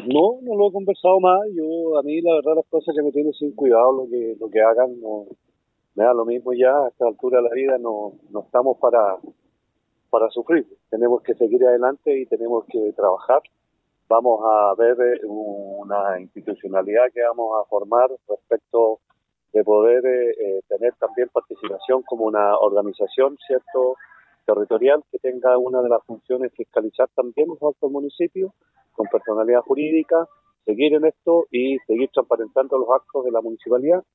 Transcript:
No lo he conversado más. A mí la verdad las cosas que me tienen sin cuidado, lo que hagan, no, me da lo mismo ya. A esta altura de la vida no estamos para sufrir. Tenemos que seguir adelante y tenemos que trabajar. Vamos a ver una institucionalidad que vamos a formar respecto de poder tener también participación como una organización, ¿cierto?, territorial que tenga una de las funciones fiscalizar también los actos municipios con personalidad jurídica, seguir en esto y seguir transparentando los actos de la municipalidad